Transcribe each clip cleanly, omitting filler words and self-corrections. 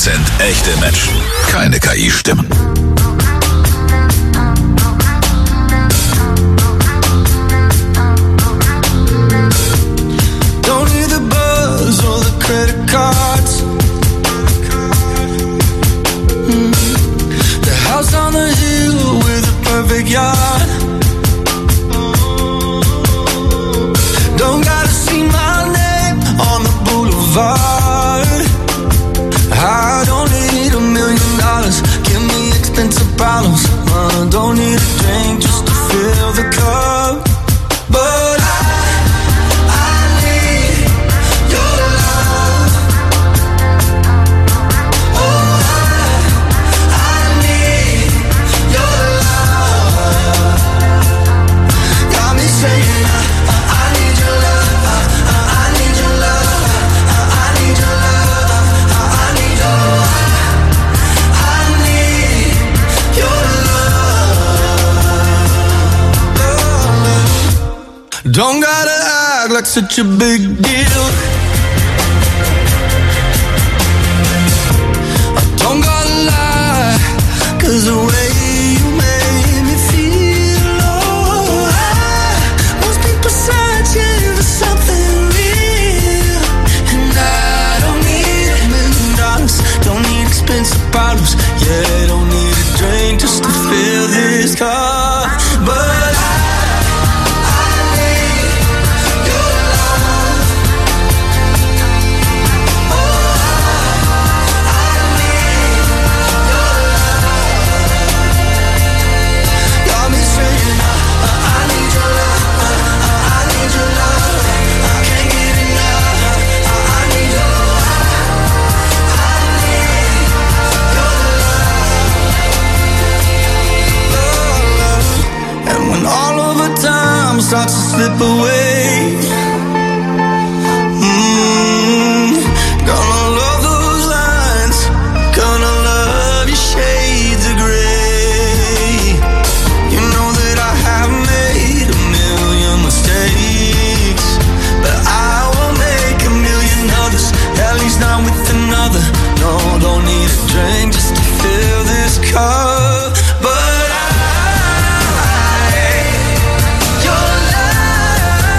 echte Menschen. Keine KI-Stimmen. Don't hear the buzz or the credit cards. The house on the hill with a perfect yard. Don't gotta see my name on the boulevard. I don't need $1 million. Give me expensive problems. I don't need a drink just to fill the cup. But I need your love. Oh, I need your love. Got me saying I need your love. I need your love. I need your love. I need your love. I need your love. Don't gotta act like such a big deal. I don't gotta lie, 'cause the way you made me feel, oh, most people searching for something real. And I don't need $1 million, don't need expensive bottles. Yeah, don't need a drink just to fill this cup. But I need your love. Oh, I need your love. Got me saying I need your love. I need your love. I can't get enough. I need your love. I need your love. And when all of the time starts to slip away, gonna love those lines, gonna love your shades of gray. You know that I have made $1 million mistakes, but I will make $1 million others, at least not with another. No, don't need a drink just to fill this cup. But I, your love.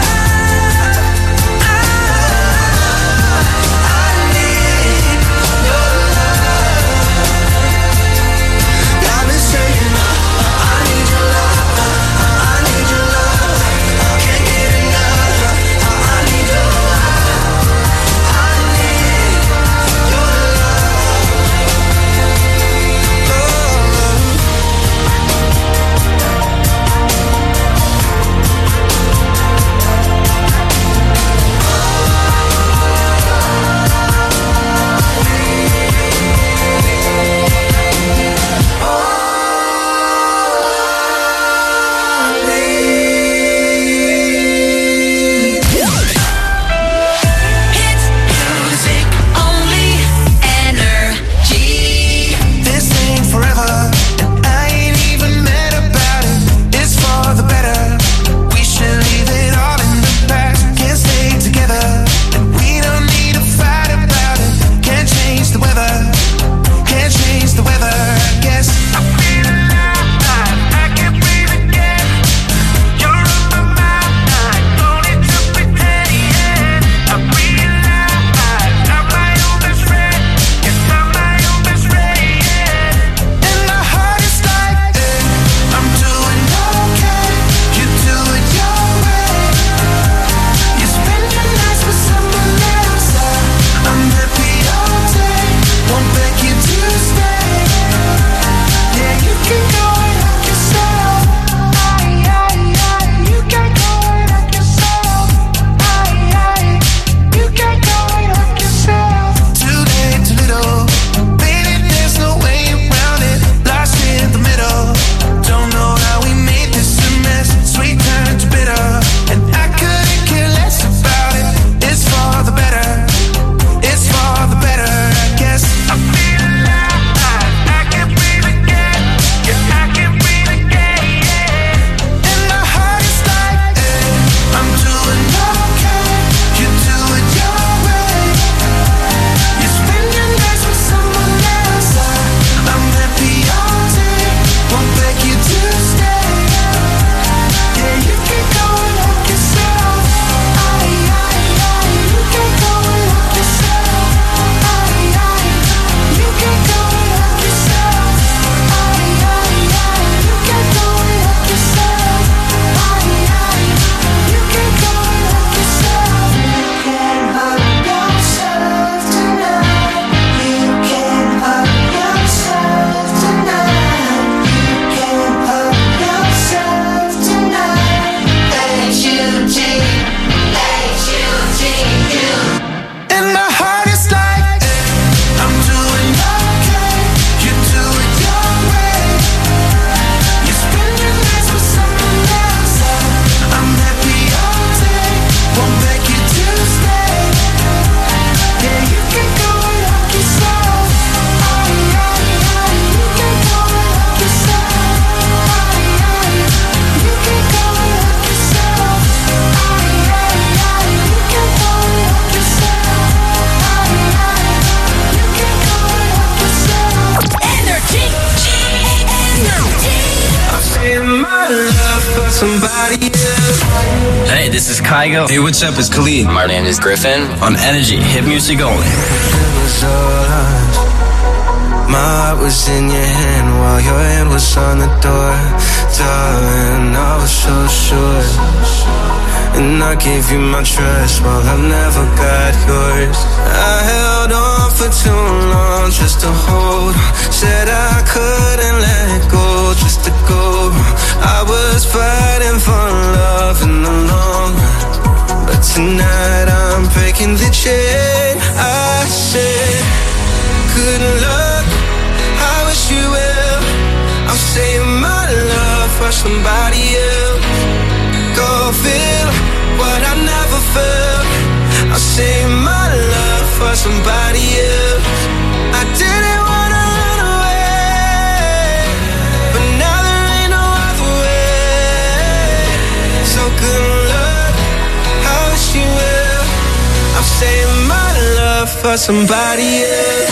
Kygo. Hey, what's up? It's Khalid. My name is Griffin. On Energy, hit music only. It was all us. My heart was in your hand while your hand was on the door. Darling, I was so sure. And I gave you my trust while I never got yours. I held on for too long just to hold on. Said I couldn't let go just to go. I was fighting for love in the long run, but tonight I'm breaking the chain. I said, good luck, I wish you well. I'm saving my love for somebody else. Go feel what I never felt. I'll save my love for somebody else. I didn't wanna run away, but now there ain't no other way. So good luck, I wish you well. I'm saving my love for somebody else.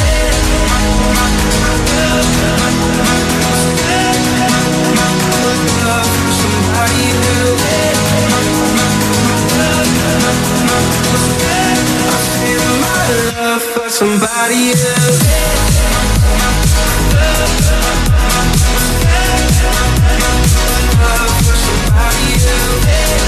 Love for somebody else. Love for somebody else.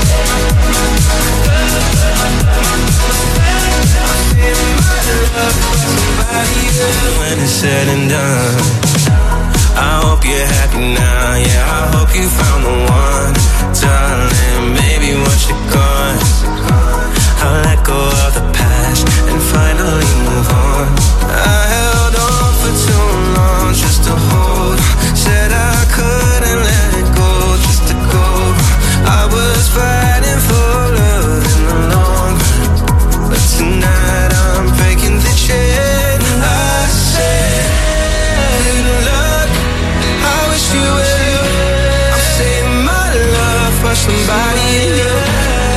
Love for somebody else. When it's said and done, I hope you're happy now. Yeah, I hope you found the one, darling. Maybe once you're gone, I'll let go of the past and finally move on. I held on for too long just to hold on. Said I couldn't let it go just to go. I was fighting for love in the long run, but tonight I'm breaking the chain. I said, good luck, I wish you well. I'm saving my love for somebody else.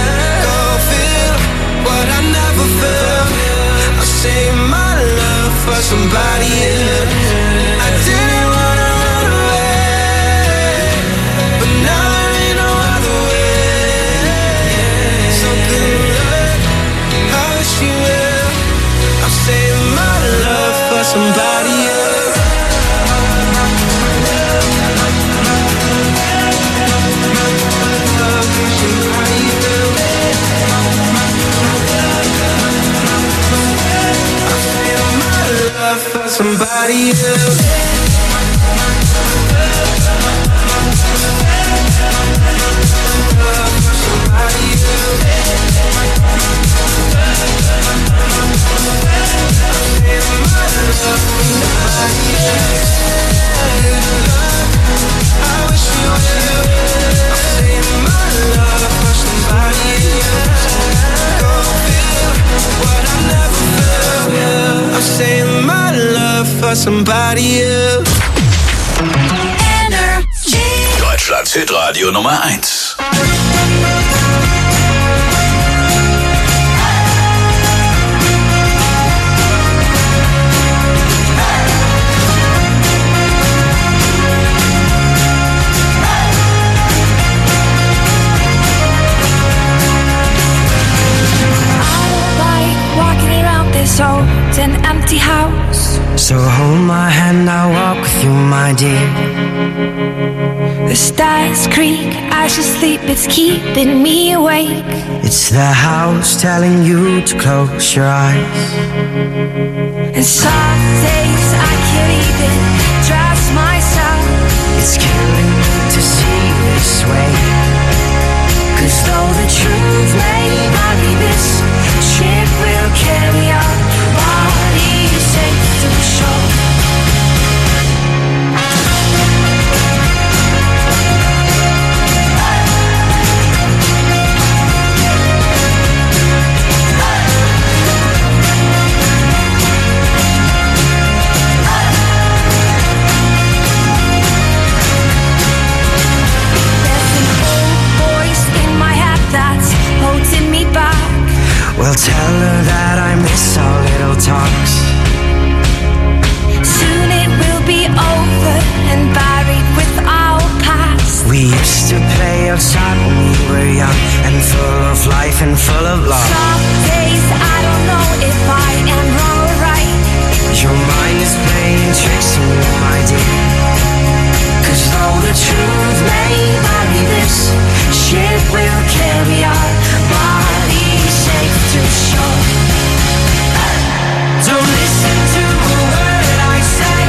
I never felt. I saved my love for somebody else. I didn't wanna run away, but now there ain't no other way. So good luck, I wish you well. I'm saving my love for somebody else. Love for somebody else. Love for somebody else. Love for somebody I wish you well. I'm saving my love for somebody else. Go feel what I never felt. I'm saving my love for somebody else. Energy. Deutschlands Hitradio Nummer 1. This old and empty house. So hold my hand, I'll walk with you, my dear. The stars creak as you sleep, it's keeping me awake. It's the house telling you to close your eyes. And some days I can't even trust myself. It's killing me to see you this way. 'Cause though the truth may not be this, ship will carry on. Body is safe to shore. Well, tell her that I miss our little talks. Soon it will be over and buried with our past. We used to play a outside when we were young and full of life and full of love. Some days I don't know if I am wrong or right. Your mind is playing tricks on you, my dear. 'Cause though the truth may vary, this ship will carry our bodies safe to shore. Don't listen to a word I say.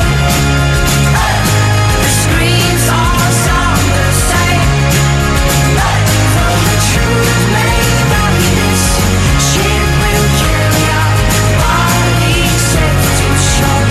The screams all sound the same. Though the truth may vary, this ship will carry our bodies safe to shore.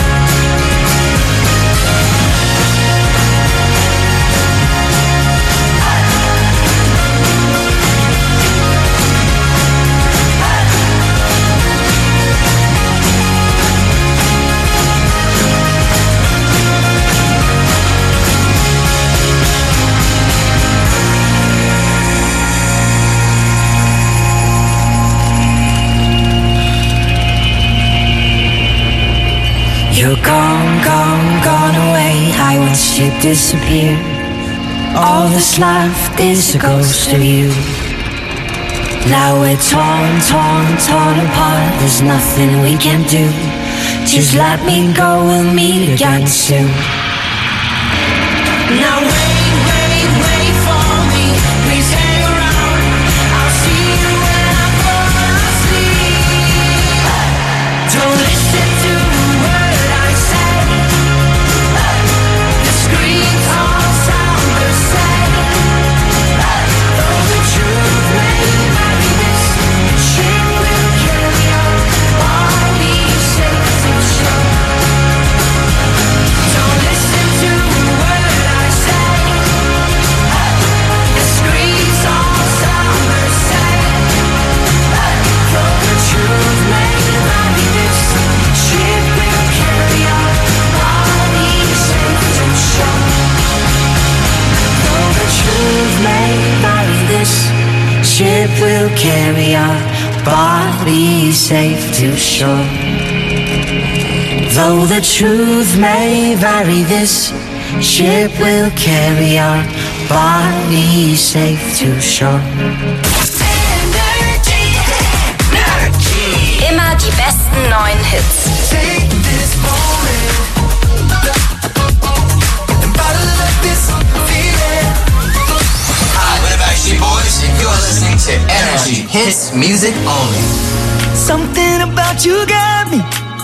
You're gone, gone, gone away. I watched you disappear. All that's left is a ghost of you. Now we're torn, torn, torn apart. There's nothing we can do. Just let me go, we'll meet again soon. Now wait, wait, wait for me. Please hang around. I'll see you when I fall asleep. Don't listen to a word I say. The screams all sound the same. Though the truth may vary, this ship will carry our bodies safe to shore. Don't listen to a word I say. The screams all sound the same. Though the truth may vary, this ship will carry our bodies safe to shore. Though the truth may vary, this ship will carry our bodies safe to shore. Though the truth may vary, this ship will carry our bodies safe to shore. Immer die besten neuen Hits. Take this moment and bottle up this feeling. Hi, we're the Backstreet Boys, and you're listening to Energy Hits Music Only. Something about you got me,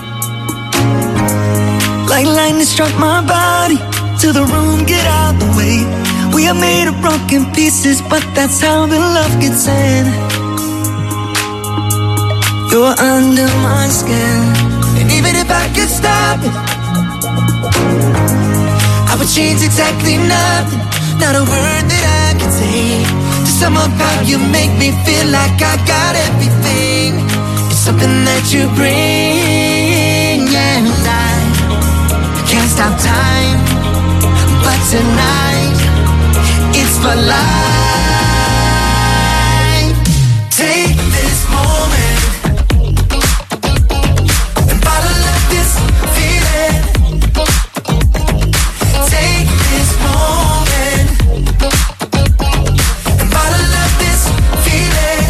like lightning struck my body. To the room, get out the way. We are made of broken pieces, but that's how the love gets in. You're under my skin, and even if I could stop it, I would change exactly nothing. Not a word that I could say to sum up how you make me feel like I got everything. It's something that you bring, and I can't stop time. But tonight, it's for life. Take this moment and bottle up this feeling. Take this moment and bottle up this feeling.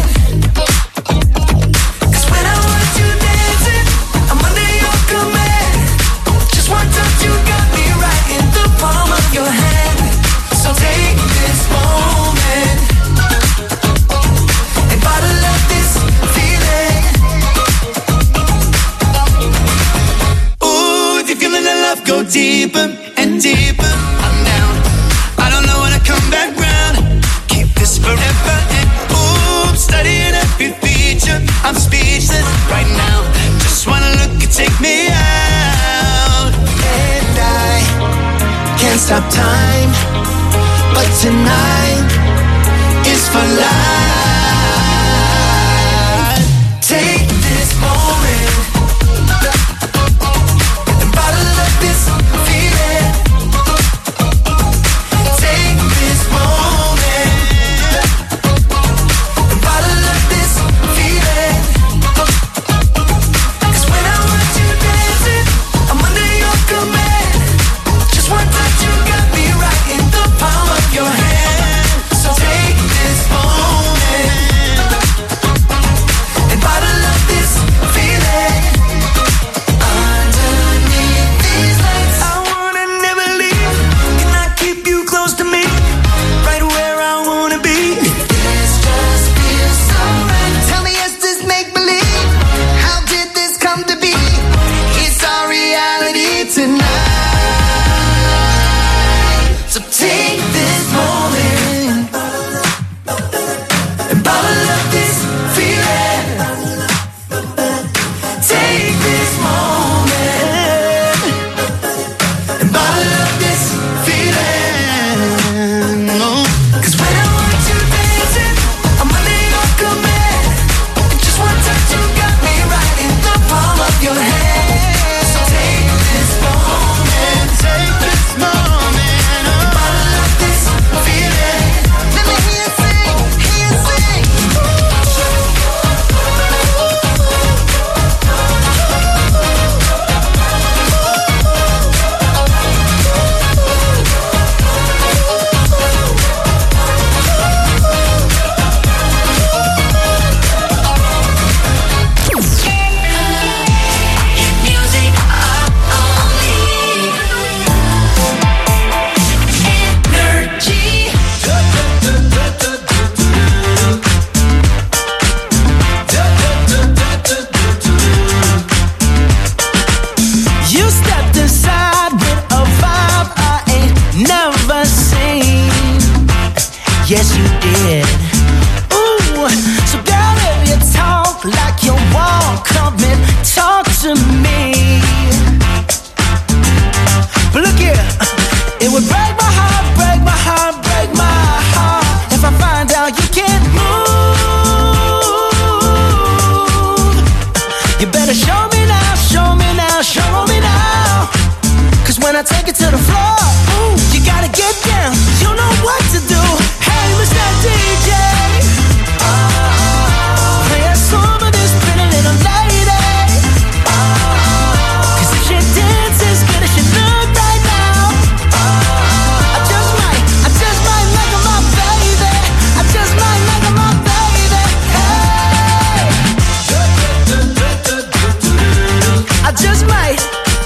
'Cause when I watch you dancing, I'm under your command. Just one touch, you got me right in the palm of your hand. So take this moment and bottle up this feeling. Ooh, if you're feeling the love, go deeper and deeper. I'm down. I don't know when I come back round. Keep this forever. And ooh, I'm studying every feature. I'm speechless right now. Just wanna look and take me out. And I can't stop time. But tonight is for life. Take this moment and bottle up this feeling. Take this moment and bottle up this feeling. 'Cause when I watch you dancing, I'm under your command. Just one touch, you got me right in the palm of your hand. So take better show me now, show me now, show me now. Cause when I take it to the floor, ooh, you gotta get down. You know what to do. Hey, Mr. DJ, play a song for this pretty little lady. Cause if she dances good as she look right now, I just might make her my baby. I just might make her my baby. Hey, I just might.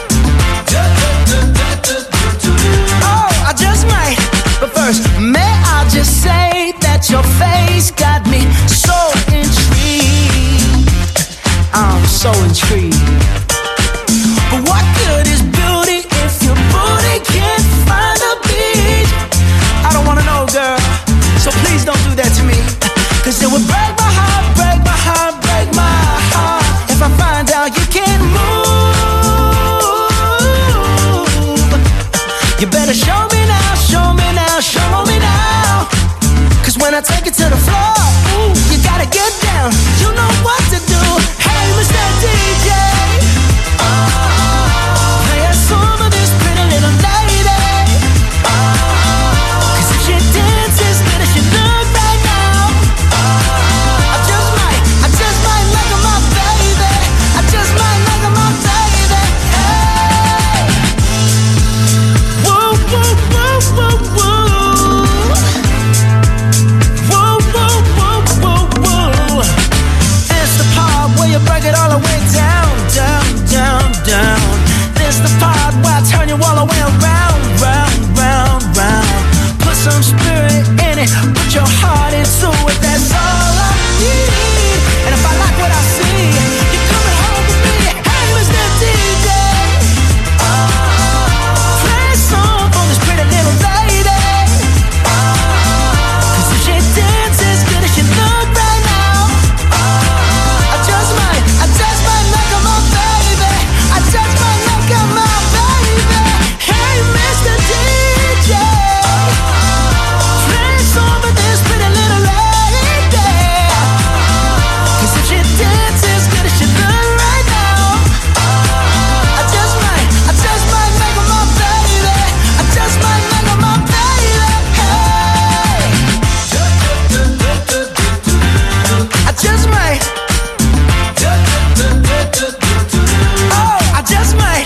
I just might, but first, may I just say that your face got me so intrigued. I'm so intrigued. But what good is beauty if your booty can't find a beat? I don't wanna know, girl, so please don't do that to me. Cause it would break my heart, break my heart, break my heart if I find out you can't move. You better show me now, show me now, show me now. Cause when I take it to the floor, ooh, you gotta get down. You know what to do. Hey, Mr. DJ, play a song for this pretty little lady. Cause if she dances good as she look right now, I just might make her my baby. I just might make her my baby. Hey, woo, woo, woo, woo, woo. Woo, woo, woo, woo, woo. It's the part where you break it all the way down, down, down, down. This the part where I turn you all the way around, round, round, round. Put some spirit in it, put your heart into it. That's all I need. And if I like what I see, you're coming home with me. Hey, Mr. DJ, play a song for this pretty little lady. Cause if she dances good as she look right now, I just might make her my baby. I just might make her my baby. Hey, Mr. DJ, play a song for this pretty little lady. Cause if she dances good as she look right now, I just might make her my baby. I just might make her my baby. Hey, I just might. Oh, I just might.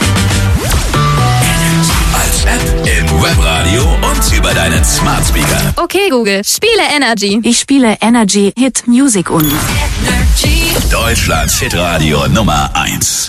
Als App im Webradio und über deinen Smart Speaker. Okay, Google, spiele Energy. Ich spiele Energy Hit Music und Deutschlands Hitradio Nummer 1.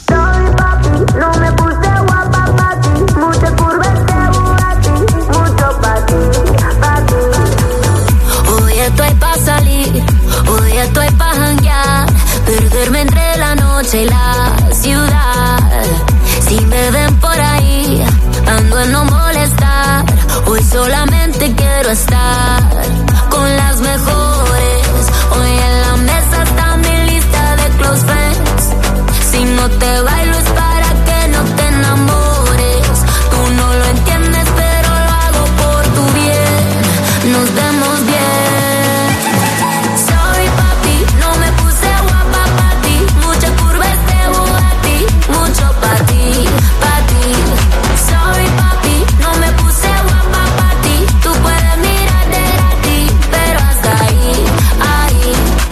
Hoy estoy pa' salir, hoy estoy pa' janguear, perderme entre la noche y la ciudad. Si me ven por ahí, ando en no molestar. Hoy solamente quiero estar con las mejores. Hoy en la mesa está mi lista de close friends. Si no te bailo es para que no te enamores. Tú no lo entiendes, pero lo hago por tu bien. Nos vemos bien. Sorry papi, no me puse guapa pa' ti. Mucha curva este Bugatti, mucho pa' ti, pa' ti. Sorry papi, no me puse guapa pa' ti. Tú puedes mirar de ti, pero hasta ahí, ahí.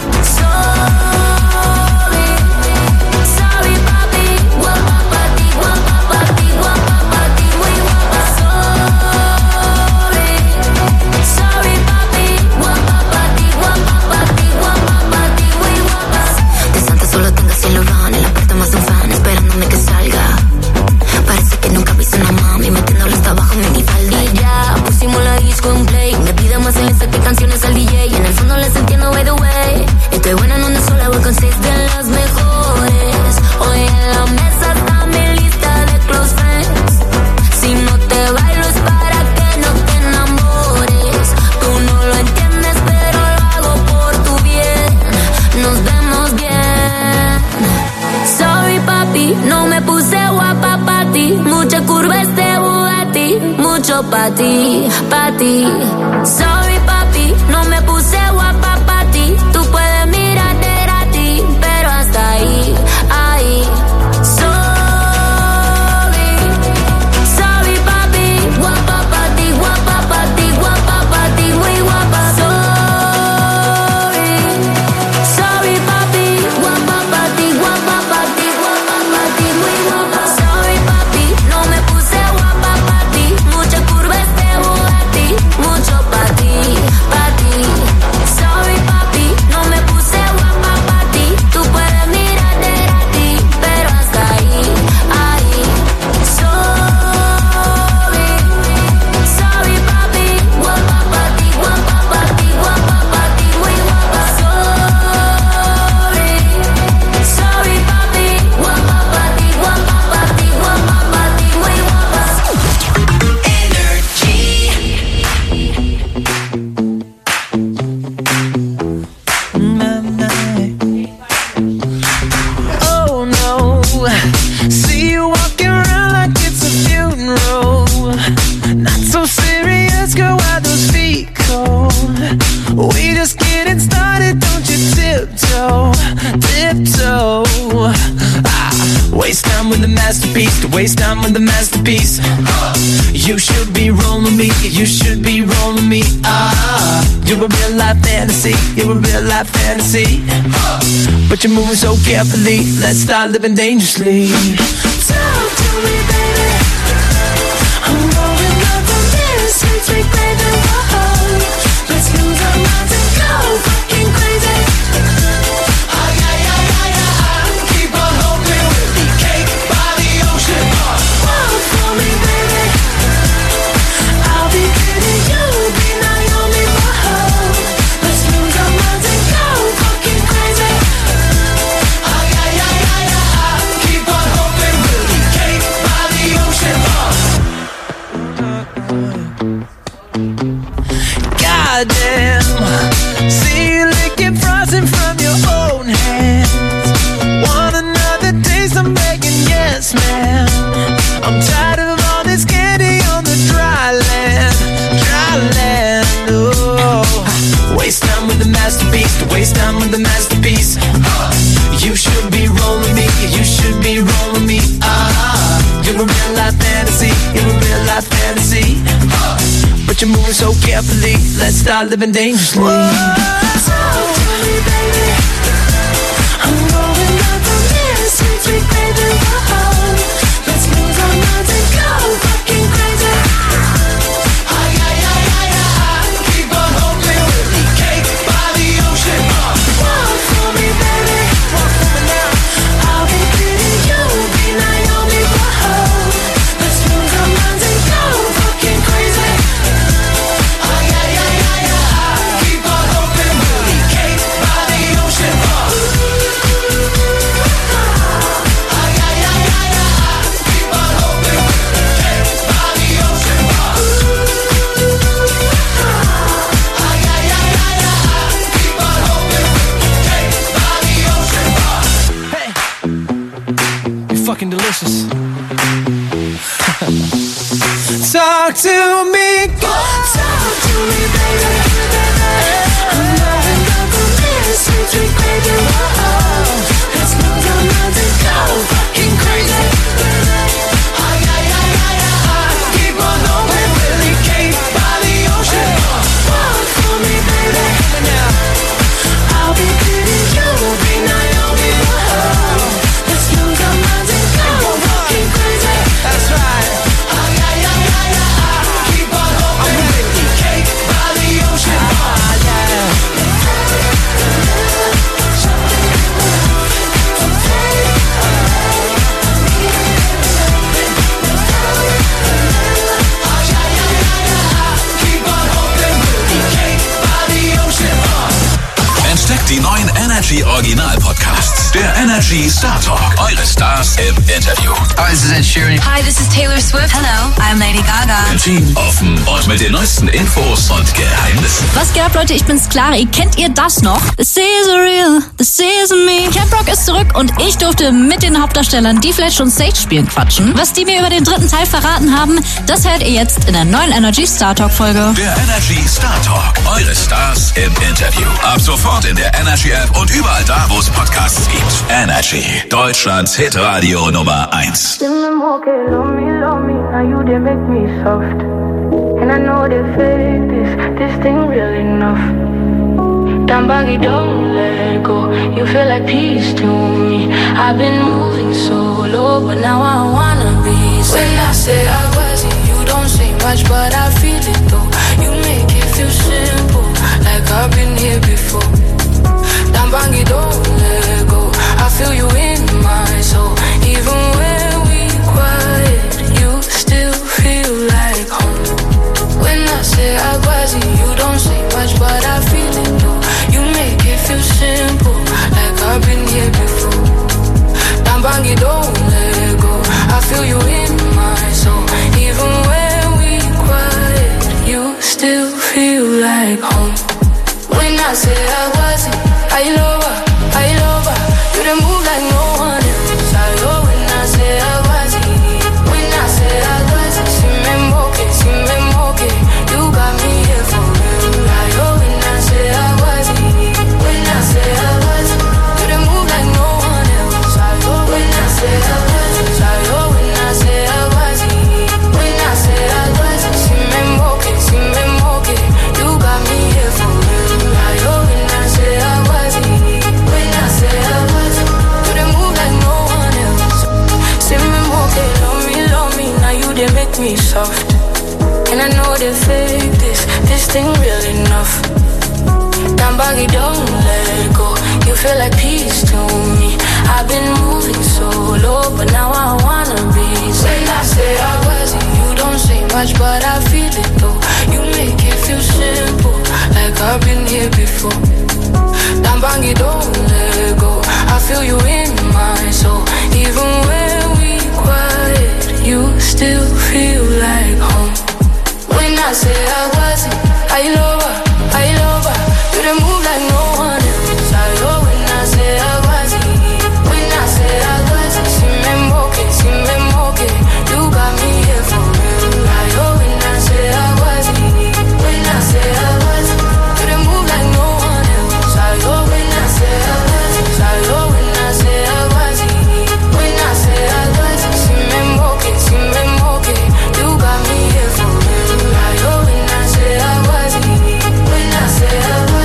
Sorry, sorry papi, guapa pa' ti, guapa pa' ti, guapa pa' ti, muy guapa. Sorry, sorry papi, guapa pa' ti, guapa pa' ti, guapa pa' ti, muy guapa. De Santa solo tengo cielo van, en la puerta más un fan esperándome que salga. Parece que nunca viste una mami metiéndole hasta abajo mi falda. Y ya pusimos la disco en play, me pide más en que canciones al DJ. Y en el fondo les entiendo by the way. Estoy buena en una sola, voy con 6 de las mejores. Hoy en la mesa está mi lista de close friends. Si no te bailo es para que no te enamores. Tú no lo entiendes, pero lo hago por tu bien. Nos vemos bien. Sorry papi, no me puse guapa pa' ti. Mucha curva este Bugatti, mucho pa' ti, pa' ti. Sorry papi, no me puse guapa pa' ti. Tú puedes mirar de ti, pero hasta ahí, ahí. See you walking around like it's a funeral. Not so serious, girl, why those feet cold? We just getting started, don't you tiptoe, tiptoe. Waste time with the masterpiece, to waste time with the masterpiece. You should be rolling me, you should be rolling me. You're a real life fantasy, you're a real life fantasy. But you're moving so carefully, let's start living dangerously. Talk to me, baby. I'm rolling up on this sweet baby. Whoa. Let's lose our minds and go fucking crazy. Keep on hoping we'll be cake by the ocean. Walk for me, baby. I'll be pretty, you'll be Naomi. Whoa. Let's lose our minds and go fucking crazy. Keep on hoping we'll be cake by the ocean. Goddamn, see you licking frosting from your own hands. Want another taste? I'm begging, yes, man. I'm tired of all this candy on the dry land, dry land. Oh, waste time with the masterpiece, to waste time with the masterpiece. You should be rolling me, you should be rolling me. You're a real life fantasy, you're a real life fantasy. But you're moving so carefully, let's start living dangerously. Talk to me, baby. I'm rolling up on this sweet baby. Whoa. Let's lose our minds and go fucking crazy. Keep on hoping we'll be cake by the ocean. Walk for me, baby. Walk for me now. I'll be pretty, you'll be Naomi. Whoa. Let's lose our minds and go fucking crazy. Keep on hoping we'll be cake by the ocean. Keep on hoping we'll be cake by the ocean. Keep on hoping we'll be cake by the ocean. Hey, you're fucking delicious. Talk to me, God. Talk to me, baby. I'm rolling up on this sweet baby. Whoa. Let's lose our minds and go fucking crazy. Keep on hoping we'll be cake by the ocean. Walk for me, baby. I'll be pretty, you'll be Naomi. Whoa. Let's lose our minds and go fucking crazy. That's right. Keep on hoping we'll be cake by the ocean. Keep on hoping we'll be cake by the ocean. Entdeckt die neuen Energy Original Podcasts. Der Energy Star Talk. Eure Stars im Interview. Hi, this is Ed Sheeran. Hi, this is Taylor Swift. Hello, I'm Lady Gaga. Team offen und mit den neuesten Infos und Geheimnissen. Was geht ab, Leute? Ich bin's, Clara. Kennt ihr das noch? This is real, this is me. Camp Rock ist zurück und ich durfte mit den Hauptdarstellern, die vielleicht schon Stage spielen, quatschen. Was die mir über den dritten Teil verraten haben, das hört ihr jetzt in der neuen Energy Star Talk Folge. Der Energy Star Talk. Eure Stars im Interview. Ab sofort in der Energy App und überall da, wo es Podcasts gibt. Energy. Deutschlands Hitradio Nummer 1. Love me, now you did make me soft. And I know they fake this thing real enough. Down baggy, don't let go. You feel like peace to me. I've been moving so low, but now I wanna be. When I say I wasn't, you don't say much, but I feel it though. You make it feel simple, like I've been here before. Down baggy, don't let go. I feel you in my soul, even when we quiet, you still feel like home. When I say I wasn't, you don't say much, but I feel it though. You make it feel simple, like I've been here before. Down baggy, don't let go. I feel you in my soul, even when we quiet, you still feel like home. When I say I wasn't, I love her, you done move like no one else. I love when make me soft. And I know they fake this thing real enough. Down baggy, don't let go. You feel like peace to me. I've been moving so low, but now I wanna be. When I say I wasn't, you don't say much, but I feel it though. You make it feel simple, like I've been here before. Down baggy, don't let go. I feel you in my soul. Even when we quiet, you still feel like home. When I say I wasn't, I love her. You done move like no one else. I love when I say I wasn't. When I say I wasn't, si me moque. You got me here for real. I love when I say I wasn't. When I say I wasn't, you done move like no one else. I love when I say I wasn't. I love when I say I wasn't. When I say I wasn't, si me moque. You got me here for real. I love when I say I wasn't. When I say I wasn't.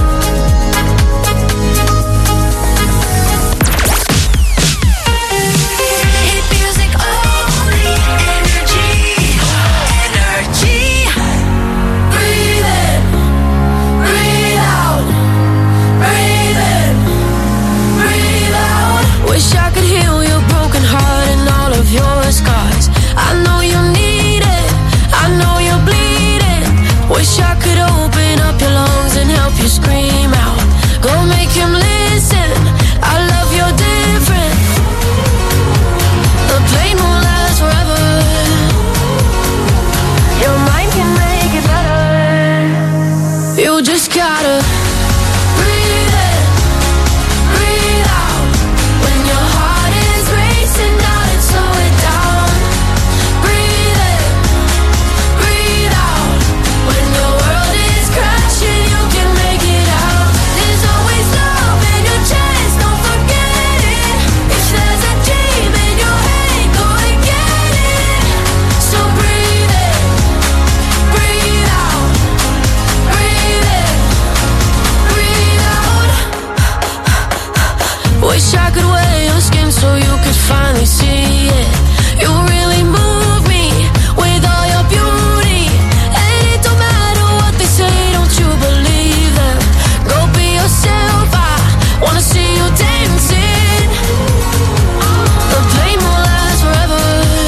Wish I could heal your broken heart and all of your scars. I know you need it, I know you're bleeding. Wish I could open up your lungs and help you scream out. Go make him listen, I love you're different. The pain won't last forever. Your mind can make it better. You just gotta breathe in, breathe out. When your heart is racing out and slow it down. Breathe in, breathe out. When your world is crashing, you can make it out. There's always love in your chest, don't forget it. If there's a dream in your head, go and get it. So breathe in, breathe out. Breathe in, breathe out. Wish I could wear your skin so you could finally see it. You really move me with all your beauty. And it don't matter what they say, don't you believe them. Go be yourself, I wanna see you dancing. The pain won't last forever.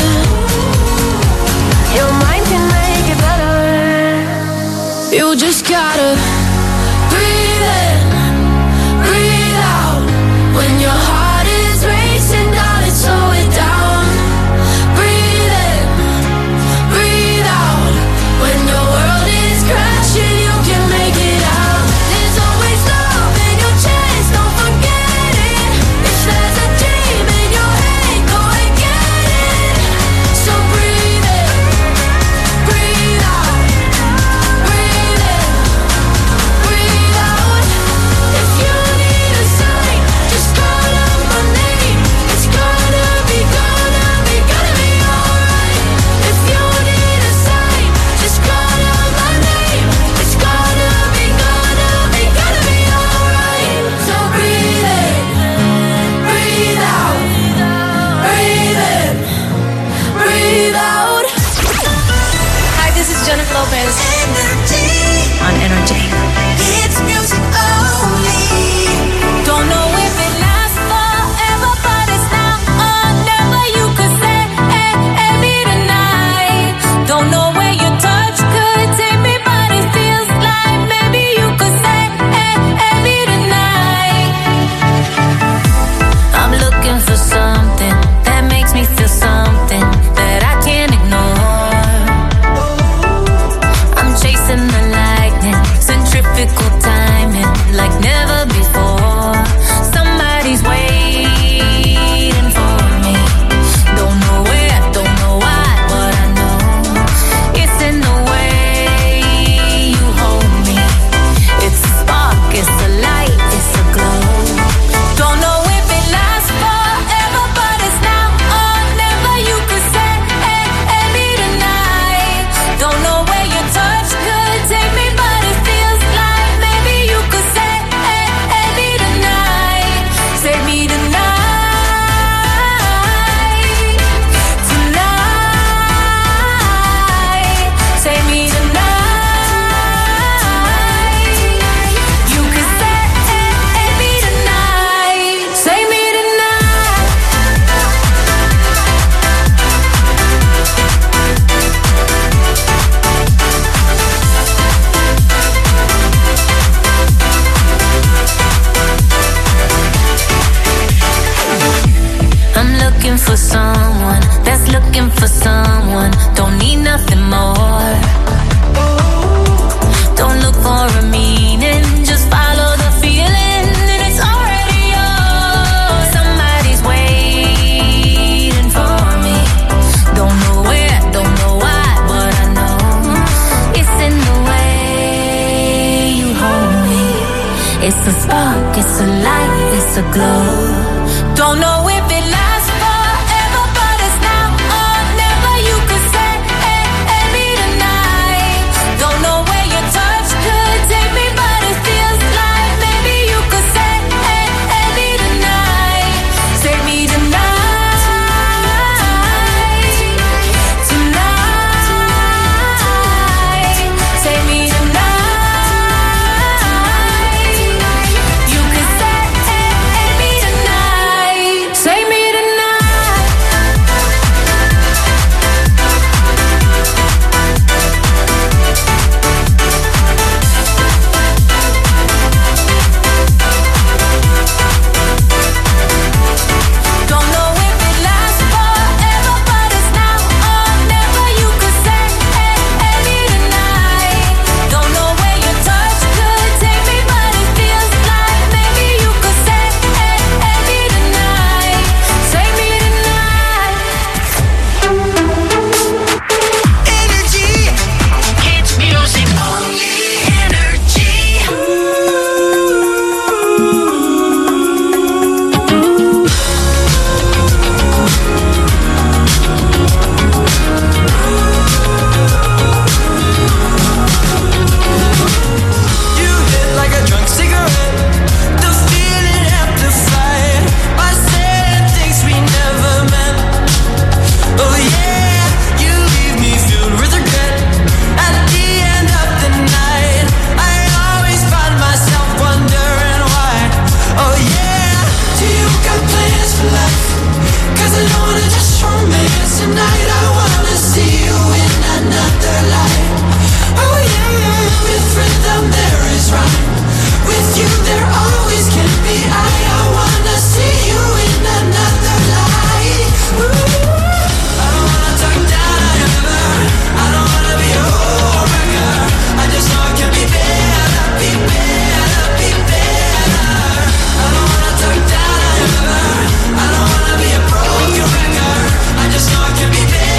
Your mind can make it better. You just gotta breathe in, breathe out. When your heart is racing, darling, slow it down. Breathe in, breathe out. When your world is crashing, you can make it out. There's always love in your chest, don't forget it. If there's a dream in your head, go and get it. So breathe in, breathe out. Breathe in, breathe out. If you need a sign, just call out my name. It's gonna be alright. If you need a sign, just call out my name. It's gonna be alright. So breathe in, breathe out. Breathe in, breathe out. Hi, this is Jennifer Lopez on Energy. It's music only. Don't know if it lasts forever, but it's now or never. You could say, every tonight. Don't know where your touch could take me, but it feels like maybe you could say, every tonight. I'm looking for something that makes me feel something that I can't ignore. I'm chasing looking for someone that's looking for someone. Don't need nothing more. Don't look for a meaning, just follow the feeling, and it's already yours. Somebody's waiting for me. Don't know where, don't know why, but I know it's in the way you hold me. It's a spark, it's a light, it's a glow. Don't know if it lasts forever, but it's now or never. You could say me tonight. Don't know where your touch could take me, but it feels like maybe you could say me tonight. Say me tonight. Tonight. Say me tonight. You could say me tonight. Say me tonight. Don't know if it lasts forever, but it's now or never. You could say me tonight. Don't know where your touch could take me, but it feels like maybe you could say me tonight. Say me tonight. Energy, it's music only. Energy. You hit like a drunk cigarette, the feeling amplified by saying things we never meant. Oh yeah, you leave me filled with regret. At the end of the night, I always find myself wondering why. Oh yeah, do you got plans for life? 'Cause I don't wanna just romance tonight. I wanna see you in another light. Oh yeah, with rhythm there is rhyme. With you there always can be I wanna see you in another light. I don't wanna talk down on you ever. I don't wanna be a homewrecker. I just know it can be better, be better, be better. I don't wanna talk down on you ever. I don't wanna be a broken record. I just know it can be better.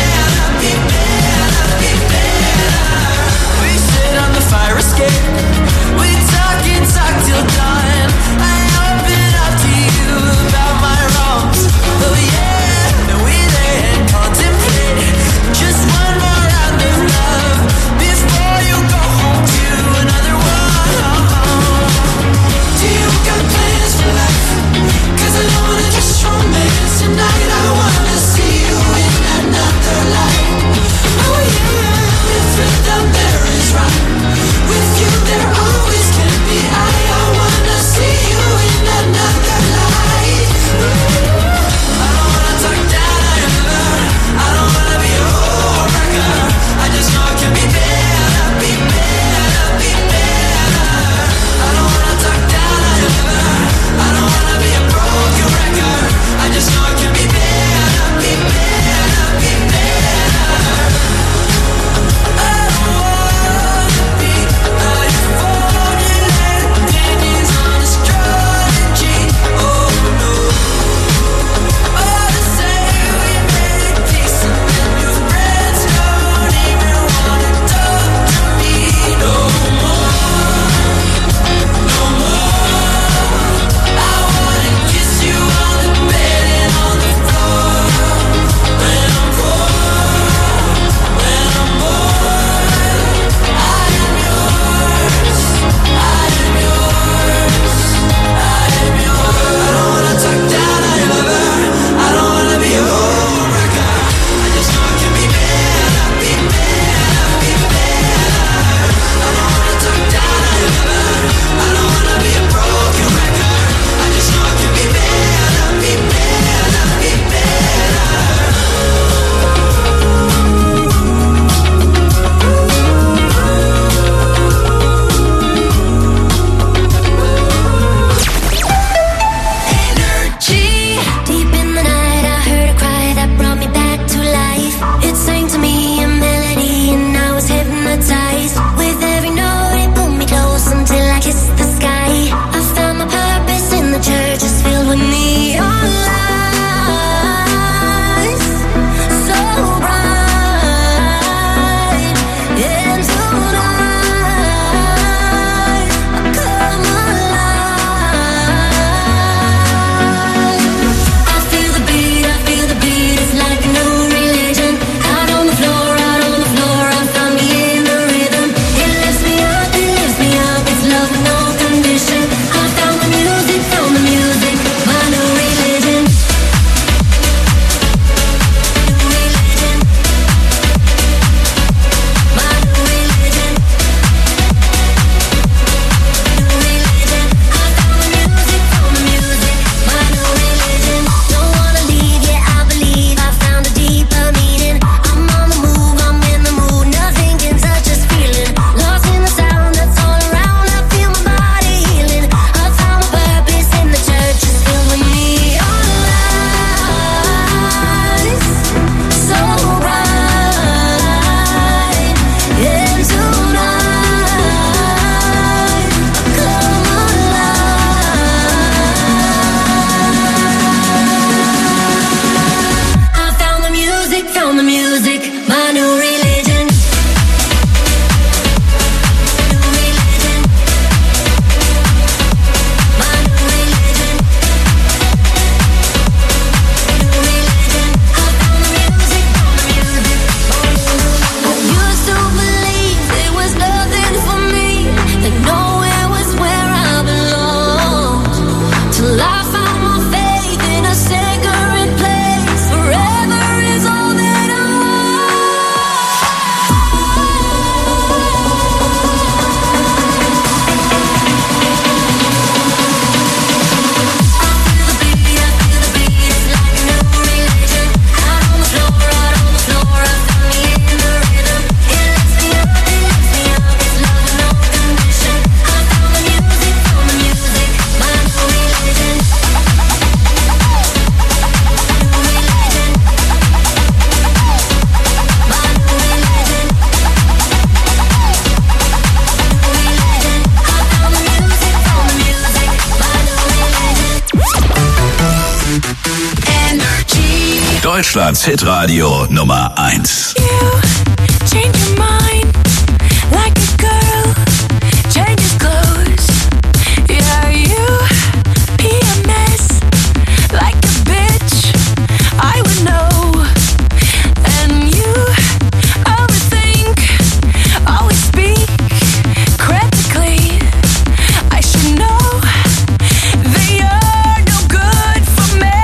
Deutschlands Hitradio Nummer 1. Change your mind like a girl changes clothes. Yeah, you PMS like a bitch. I would know. And you overthink, always speak critically. I should know that you're no good for me.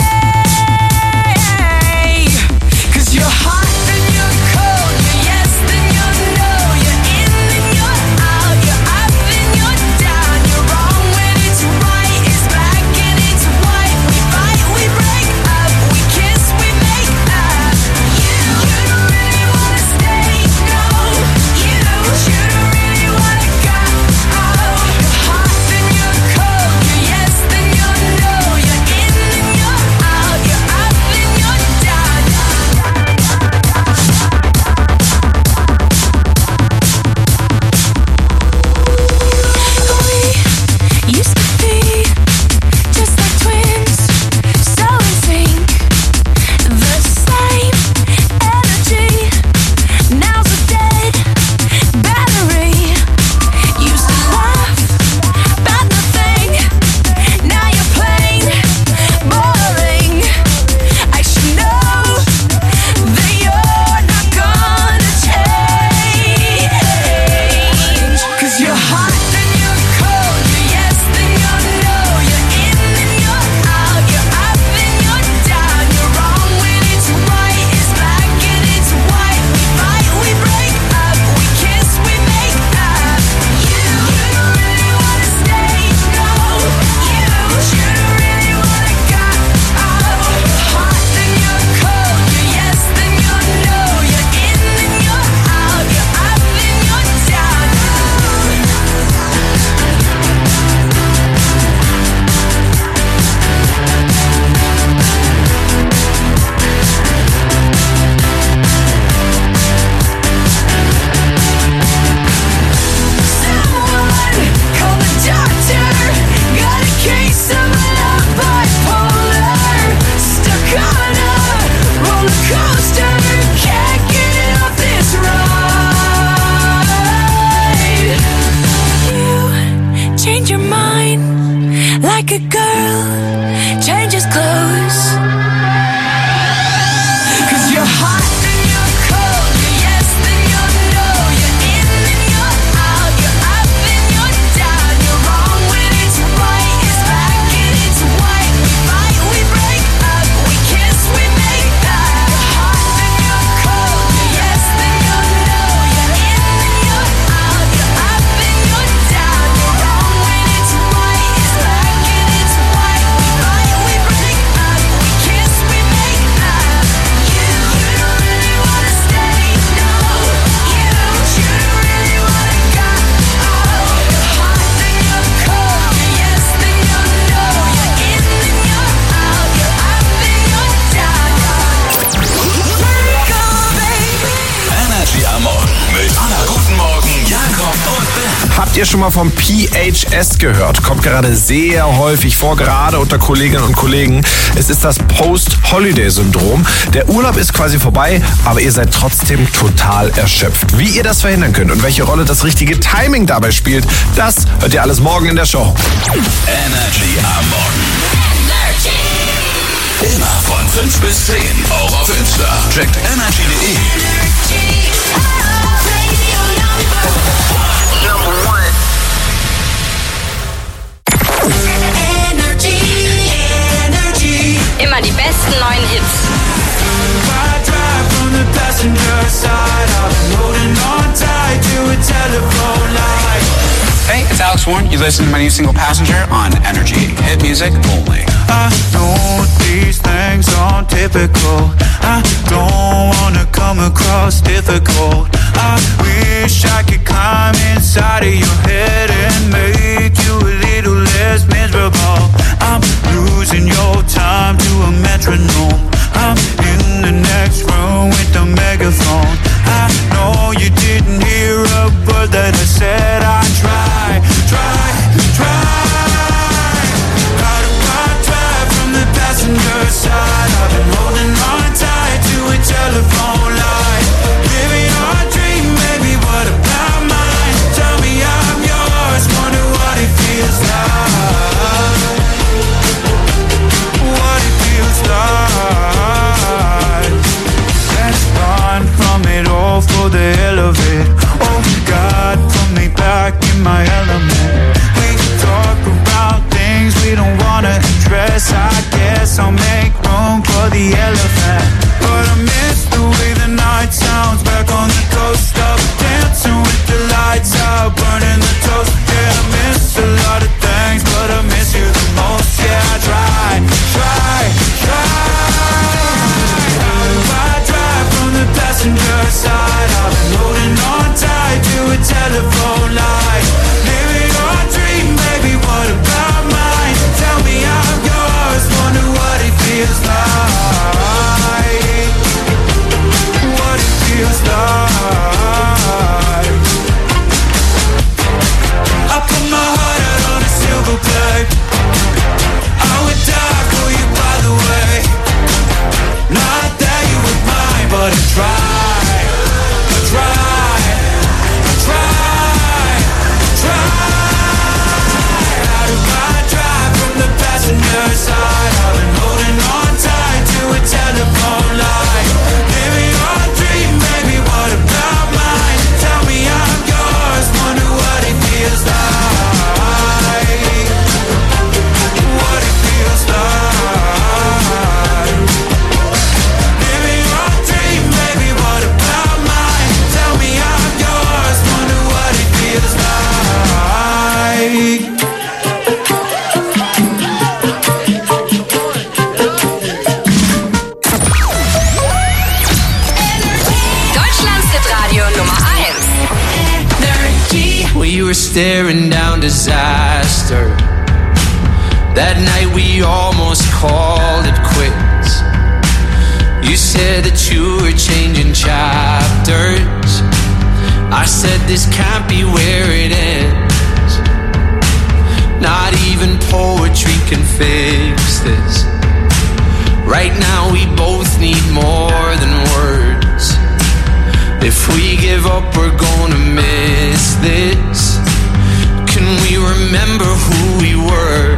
'Cause you're hot, then you're cold, you're yes, then you're no, you're in, then you're out, you're up, then you're down, you're wrong when it's right, it's black and it's white. We fight, we break up, we kiss, we make up. You don't really wanna stay, no. You don't really wanna go. You're hot, then you're cold, you're yes, then you're no, you're in, then you're out, you're up, then you're down. We used to be just like twins, so in sync, the same energy. Now's a dead battery. Used to laugh about nothing, now you're plain boring. I should know that you're not gonna change. 'Cause you're hot, then you're cold, you're yes, then you're no, you're in, then you're out, you're up, then you're down, you're wrong when it's right, it's black and it's white. We fight, we break up, we kiss, we make up. You don't really wanna stay, no. You don't really wanna go. You're hot, then you're cold, you're yes, then you're no, you're in, then you're out, you're up, then you're down. Someone call the doctor. Got a case of love bipolar. Stuck on a roller coaster. Can't get off this ride. You change your mind like a girl changes clothes. 'Cause you're hot, then you're cold, you're yes, then you're no, you're in, then you're out, you're up, then you're down, you're wrong when it's right, it's black and it's white. We fight, we break up, we kiss, we make up. You're hot, then you're cold, you're yes, then you're no, you're in, then you're out, you're up, then you're down, you're wrong when it's right, it's black and it's white. We fight, we break up, we kiss, we make up. You don't really wanna stay, no. You don't really wanna go. You're hot, then you're cold, you're yes, then you're no, you're in, then you're out, you're up, then you're down. Go, baby. Energy am Morgen mit Anna. Guten Morgen, Jakob und Ben. Habt ihr schon mal vom PHS gehört? Kommt gerade sehr häufig vor, gerade unter Kolleginnen und Kollegen. Es ist das Post-Holiday-Syndrom. Der Urlaub ist quasi vorbei, aber ihr seid trotzdem total erschöpft. Wie ihr das verhindern könnt und welche Rolle das richtige Timing dabei spielt, das hört ihr alles morgen in der Show. Energy am Morgen. Immer von 5 bis 10. Auch auf Insta. Checkt energy.de. Immer die besten neuen Hits. Hey, it's Alex Warren. You listen to my new single Passenger on Energy. Hit music only. I know these things aren't typical. I don't wanna come across difficult. I wish I could climb inside of your head and make you a little less miserable. I'm losing your time to a metronome. I'm in the next room with the megaphone. I know you didn't hear a word that I said. I try. How do I drive from the passenger side? I've been holding on tight. Staring down disaster. That night we almost called it quits. You said that you were changing chapters. I said this can't be where it ends. Not even poetry can fix this. Right now we both need more than words. If we give up, we're gonna miss this. Can we remember who we were?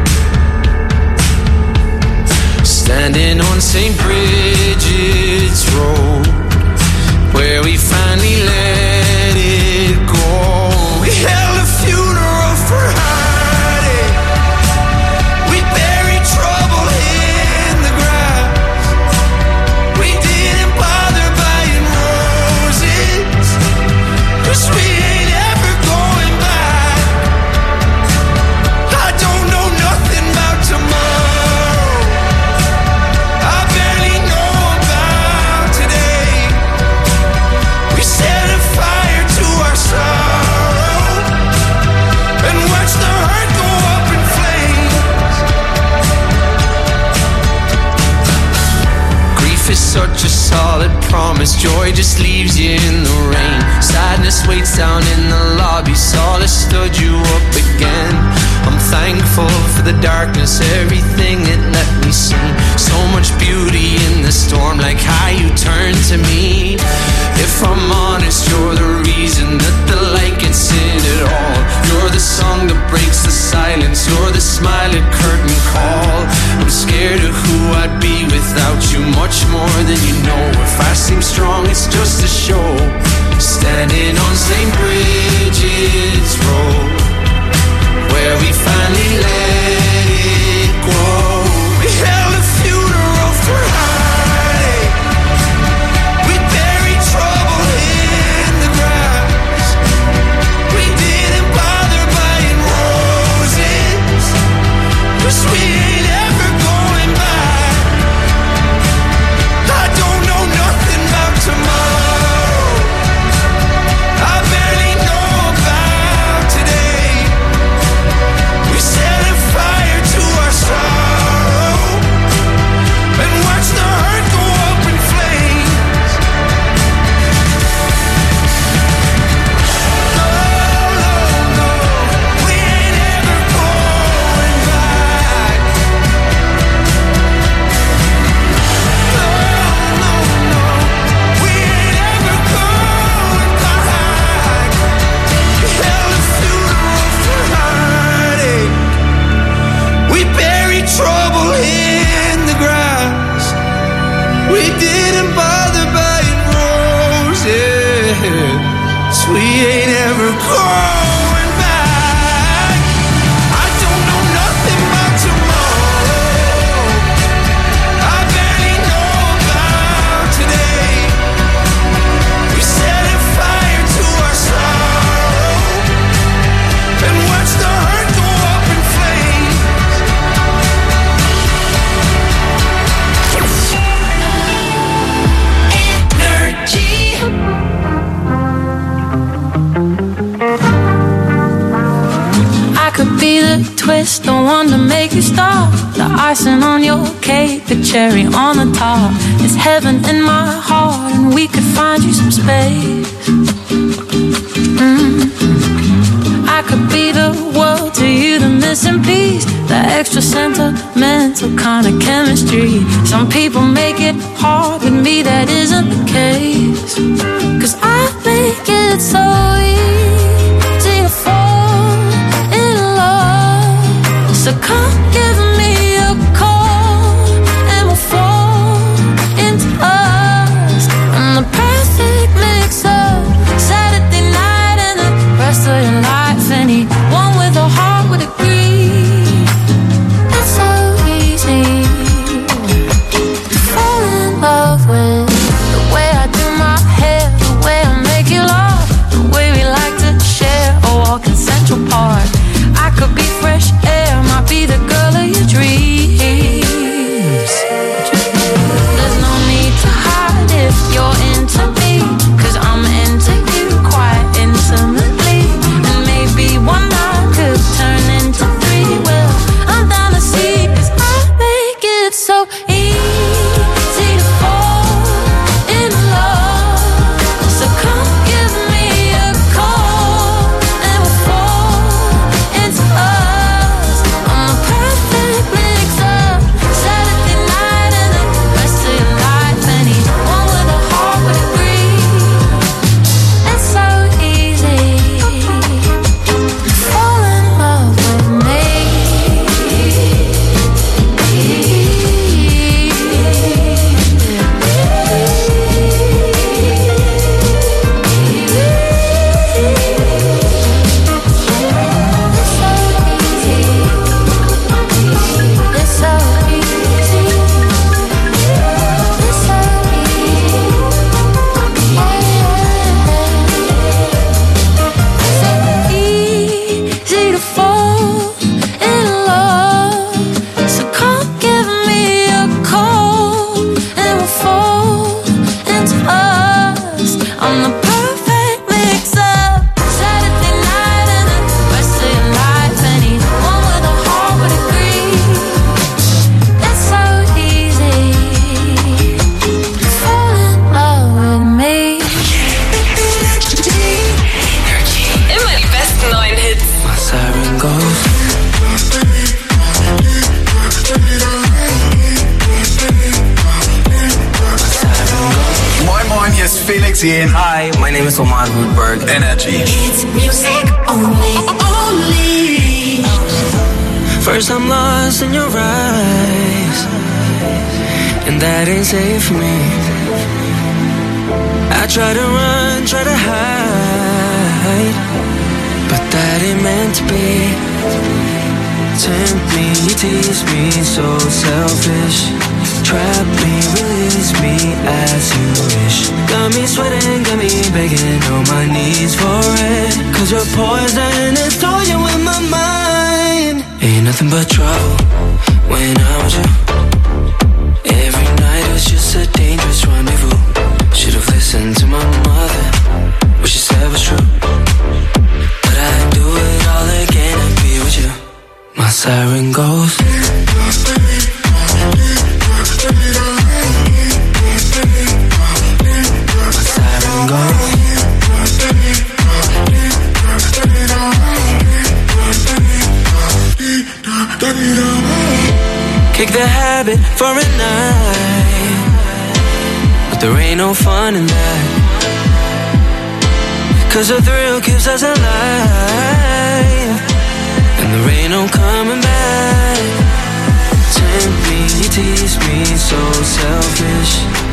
Standing on St. Bridget's Road, where we finally let it go. We held a funeral for heartache. We buried trouble in the grass. We didn't bother buying roses, 'cause we ain't ever going back. I don't know nothing about tomorrow. I barely know about today. We set a fire to our sorrow and watch the hurt go up in flames. Grief is such a solid promise. Joy just leaves you in the rain. Sadness waits down in the lobby. Solace stood you up again. I'm thankful for the darkness, everything it let me see. So much beauty in the storm, like how you turn to me. If I'm honest, you're the reason that the light gets in it all. You're the song that breaks the silence. You're the smile at curtain call. I'm scared of who I'd be without you, much more than you know. If I seem strong, it's just a show. Standing on St. Bridget's Road, where we finally let it go. We held a funeral for heartache. We buried trouble in the grass. We didn't bother buying roses, 'cause we ain't ever going back. I don't know nothing about tomorrow. I barely know about today. We set a fire to our sorrow and watch the hurt go up in flames. No, no, no, we ain't ever going back. No, no, no, we ain't ever going back. We held a funeral for heartache. We buried trouble in the grass. We didn't bother buying roses. We ain't ever going back. I don't know nothing about tomorrow. I barely know about today. We set a fire to our sorrow and watch the hurt go up in flames. Energy. I could be the twist, the one to make you stop. The icing on your cake, the cherry on the top. It's heaven in my heart, and we could find you some space. I could be the world to you, the missing piece, the extra sentimental kind of chemistry. Some people make it hard, with me that isn't the case. Felix Jähn. Hi, my name is Omar Woodberg. Energy. Hit music only. First I'm lost in your eyes, and that ain't safe for me. I try to run, try to hide, but that ain't meant to be. Tempt me, tease me, so selfish. Trap me, release me as you wish. Got me sweating, got me begging on my knees for it. Cause your poison is toying with my mind. Ain't nothing but trouble when I'm with you. Every night is just a dangerous rendezvous. Should've listened to my mother, what she said was true. But I'd do it all again and be with you. My siren goes. My siren goes. Kick the habit for a night, but there ain't no fun in that. Cause the thrill keeps us alive, and there ain't no coming back. Tempt me, tease me, so selfish.